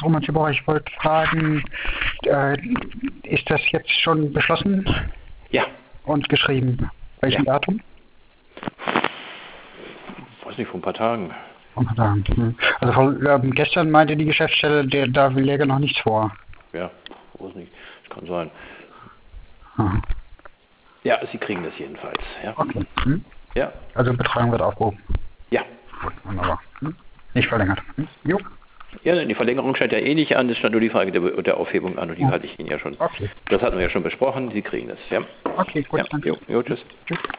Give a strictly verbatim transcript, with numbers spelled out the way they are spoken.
Thomas Zibor, ich wollte fragen, äh, ist das jetzt schon beschlossen? Ja. Und geschrieben? Welchem Ja. Datum? Weiß nicht, vor ein paar Tagen. Vor ein paar Tagen. Hm. Also vor, ähm, gestern meinte die Geschäftsstelle, der, da läge noch nichts vor. Ja, weiß nicht. Das kann sein. Aha. Ja, Sie kriegen das jedenfalls. Ja. Okay. Hm? Ja. Also Betreuung wird aufgehoben. Ja. Gut, wunderbar. Hm? Nicht verlängert. Hm? Jo. Ja, die Verlängerung scheint ja eh nicht an, es stand nur die Frage der, der Aufhebung an und die Hm. hatte ich Ihnen ja schon. Okay. Das hatten wir ja schon besprochen, Sie kriegen das, ja. Okay, gut, Ja. danke. Jo, jo, tschüss. Tschüss.